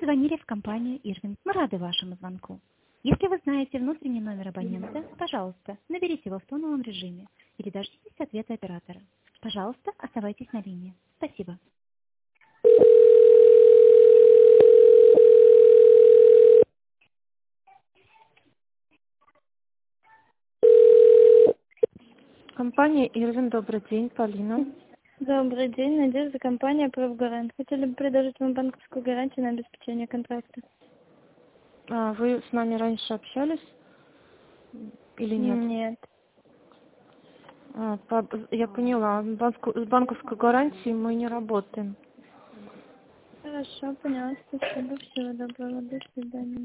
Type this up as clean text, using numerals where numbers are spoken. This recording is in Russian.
позвонили в компанию Ирвинг. Мы рады вашему звонку. Если вы знаете внутренний номер абонента, пожалуйста, наберите его в тоновом режиме или дождитесь ответа оператора. Пожалуйста, оставайтесь на линии. Спасибо. Компания Ирвин, добрый день, Полина. Добрый день, Надежда, компания «Профгарант». Хотели бы предложить вам банковскую гарантию на обеспечение контракта. Вы с нами раньше общались или нет? Нет. Я поняла. С банковской гарантией мы не работаем. Хорошо, поняла. Спасибо. Всего доброго. До свидания.